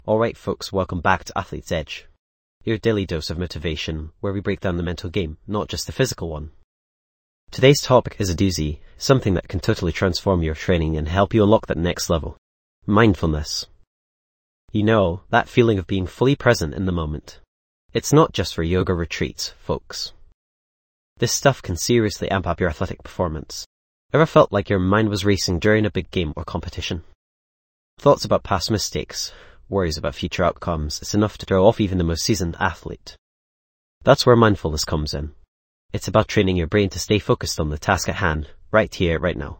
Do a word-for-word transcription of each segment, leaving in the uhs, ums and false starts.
Alright folks, welcome back to Athlete's Edge, your daily dose of motivation, where we break down the mental game, not just the physical one. Today's topic is a doozy, something that can totally transform your training and help you unlock that next level. Mindfulness. You know, that feeling of being fully present in the moment. It's not just for yoga retreats, folks. This stuff can seriously amp up your athletic performance. Ever felt like your mind was racing during a big game or competition? Thoughts about past mistakes, worries about future outcomes, it's enough to throw off even the most seasoned athlete. That's where mindfulness comes in. It's about training your brain to stay focused on the task at hand, right here, right now.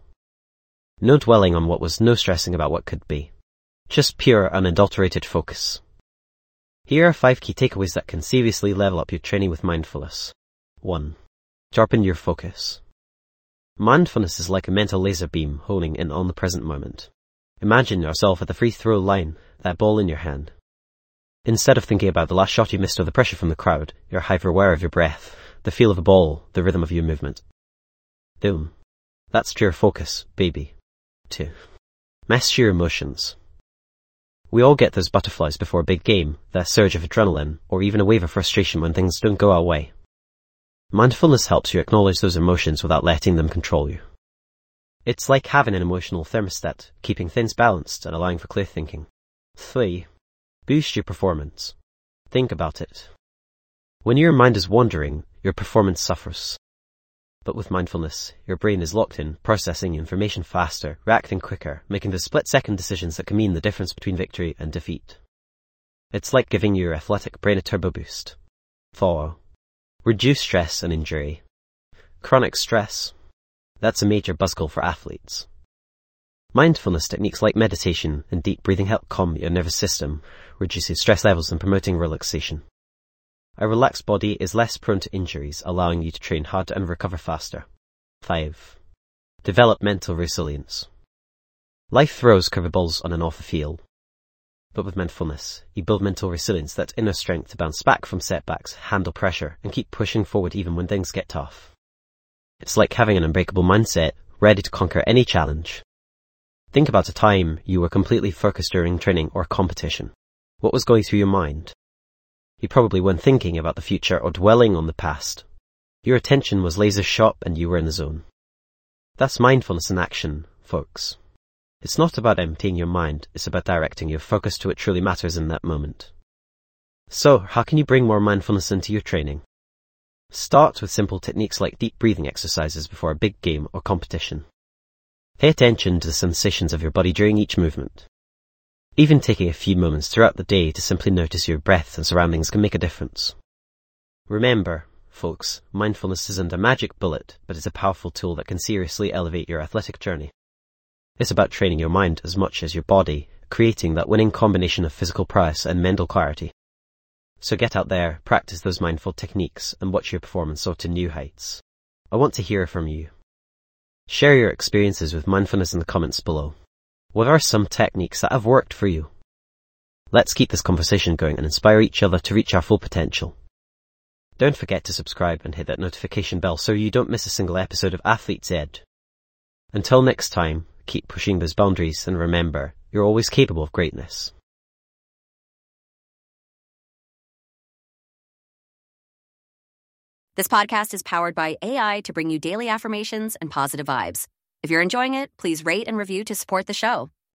No dwelling on what was, no stressing about what could be. Just pure, unadulterated focus. Here are five key takeaways that can seriously level up your training with mindfulness. one. Sharpen your focus. Mindfulness is like a mental laser beam honing in on the present moment. Imagine yourself at the free throw line, that ball in your hand. Instead of thinking about the last shot you missed or the pressure from the crowd, you're hyper-aware of your breath, the feel of the ball, the rhythm of your movement. Boom. That's pure focus, baby. two. Master your emotions. We all get those butterflies before a big game, that surge of adrenaline, or even a wave of frustration when things don't go our way. Mindfulness helps you acknowledge those emotions without letting them control you. It's like having an emotional thermostat, keeping things balanced and allowing for clear thinking. three. Boost your performance. Think about it. When your mind is wandering, your performance suffers. But with mindfulness, your brain is locked in, processing information faster, reacting quicker, making the split-second decisions that can mean the difference between victory and defeat. It's like giving your athletic brain a turbo boost. four. Reduce stress and injury. Chronic stress. That's a major buzzkill for athletes. Mindfulness techniques like meditation and deep breathing help calm your nervous system, reducing stress levels and promoting relaxation. A relaxed body is less prone to injuries, allowing you to train harder and recover faster. five. Develop mental resilience. Life throws curveballs on and off the field. But with mindfulness, you build mental resilience, that inner strength to bounce back from setbacks, handle pressure, and keep pushing forward even when things get tough. It's like having an unbreakable mindset, ready to conquer any challenge. Think about a time you were completely focused during training or competition. What was going through your mind? You probably weren't thinking about the future or dwelling on the past. Your attention was laser sharp and you were in the zone. That's mindfulness in action, folks. It's not about emptying your mind, it's about directing your focus to what truly matters in that moment. So, how can you bring more mindfulness into your training? Start with simple techniques like deep breathing exercises before a big game or competition. Pay attention to the sensations of your body during each movement. Even taking a few moments throughout the day to simply notice your breath and surroundings can make a difference. Remember, folks, mindfulness isn't a magic bullet, but it's a powerful tool that can seriously elevate your athletic journey. It's about training your mind as much as your body, creating that winning combination of physical prowess and mental clarity. So get out there, practice those mindful techniques, and watch your performance soar to new heights. I want to hear from you. Share your experiences with mindfulness in the comments below. What are some techniques that have worked for you? Let's keep this conversation going and inspire each other to reach our full potential. Don't forget to subscribe and hit that notification bell so you don't miss a single episode of Athlete's Edge. Until next time, keep pushing those boundaries and remember, you're always capable of greatness. This podcast is powered by A I to bring you daily affirmations and positive vibes. If you're enjoying it, please rate and review to support the show.